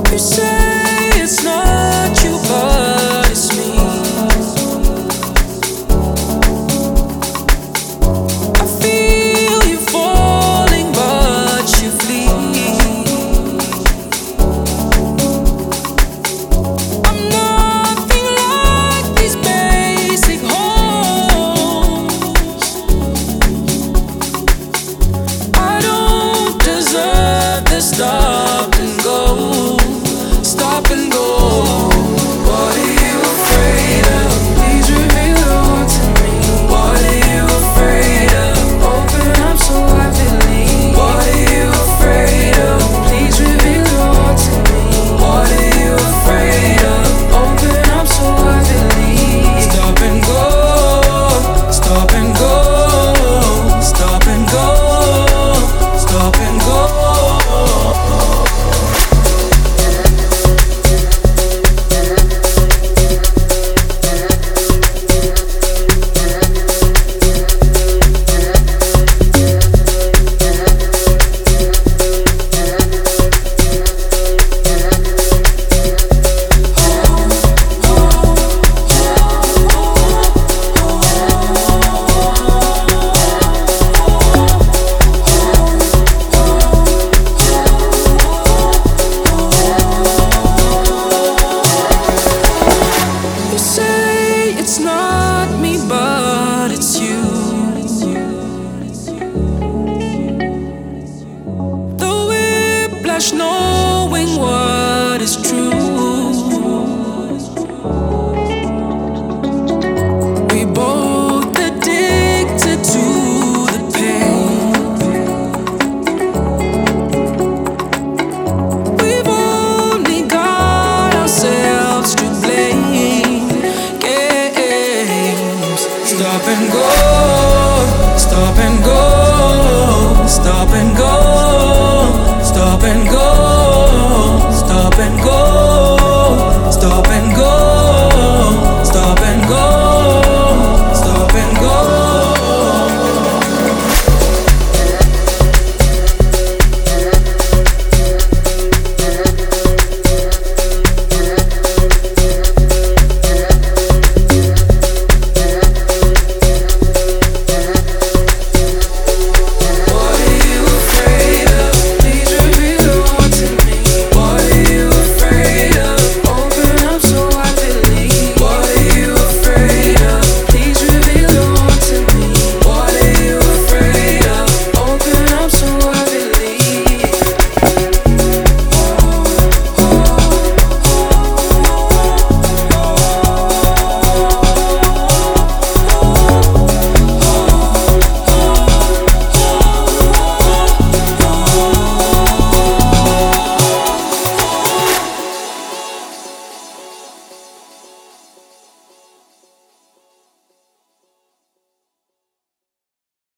You say it's not you, but it's me. I feel you falling, but you flee. I'm nothing like these basic holes. I don't deserve this stop and go. Stop and go. What are you afraid of? Please reveal all to me. What are you afraid of? Open up so I believe. What are you afraid of? Please reveal all to me. What are you afraid of? Open up so I believe. Stop and go. Stop and go. Stop and go. Stop and go. You say it's not me, but it's you. The whiplash, no